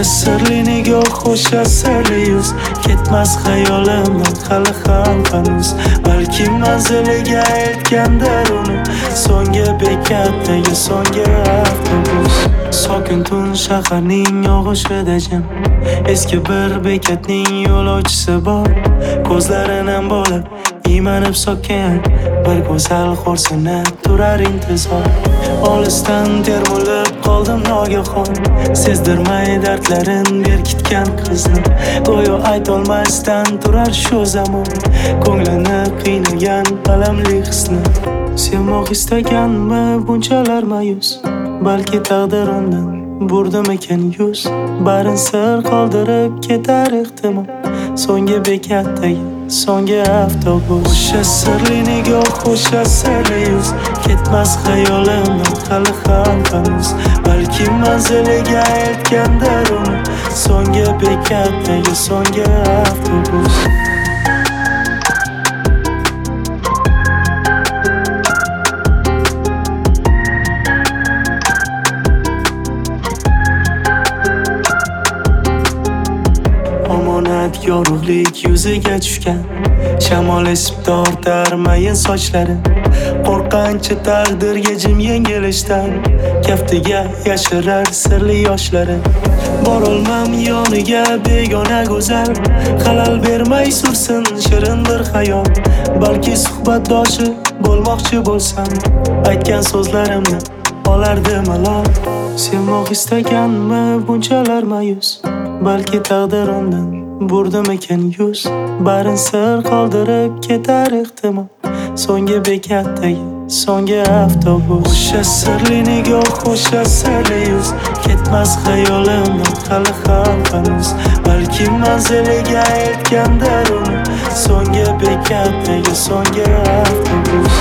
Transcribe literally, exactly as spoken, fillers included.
sirli nigoh, o'sha sirli yuz ketmas xayolimdan hali ham hanuz. Balki manziliga yetgandir uni so'nggi bekatdagi so'nggi avtobus. Sokin tun shaharning og'ushida jim, eski bir bekatning yo'lovchisi bor. Ko'zlaridan bo'lib iymanib so'kkan bir go'zal xo'rsinib turar intizor. Olisdan termulib qoldim nogahon, sezdirmay dardlarin berkitgan qizni. Go'yo aytolmasdan turar shu zamon, ko'nglini qiynagan alamli hisni. Sevmoq istaganmi bunchalar ma'yus, balki taqdir undan burdimikin yuz. Barin sir qoldirib ketar ehtimol so'nggi bekatdagi so'nggi avtobus. O'sha sirli nigoh, o'sha sirli yuz ketmas xayolimdan hali ham hanuz. Balki manziliga yetgandir uni so'nggi bekatdagi so'nggi avtobus. Omonat yorug'lik yuziga tushgan, shamol esib tortar mayin sochlari. Qo'rqanchi taqdirga jim yengilishdan kaftiga yashirar sirli yoshlari. Borolmam yoniga begona go'zal, xalal bermay sursin shirin bir xayol. Balki suhbatdoshi bo'lmoqchi bo'lsam, aytgan so'zlarimni olardim malol. Sevmoq istaganmi bunchalar ma'yus, balki taqdir undan burdimikin yuz. Barin sir qoldirib ketar ehtimol so'nggi bekatdagi so'nggi avtobus. O'sha sirli nigoh, o'sha sirli yuz ketmas xayolimdan hali ham hanuz. Balki manziliga yetgandir uni so'nggi bekatdagi so'nggi avtobus.